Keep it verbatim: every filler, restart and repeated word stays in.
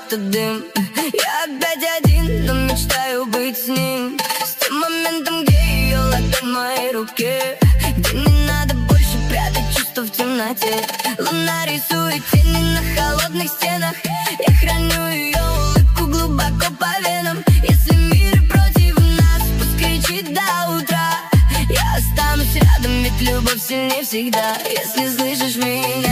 этот дым. Я опять один, но мечтаю быть с ним. С тем моментом, где ее ладонь в моей руке, где не надо больше прятать чувства в темноте. Луна рисует тени на холодных стенах. Я храню ее улыбку глубоко по венам. Если мир против нас, пусть кричит до утра. Я останусь рядом, ведь любовь сильнее всегда. Если слышишь меня,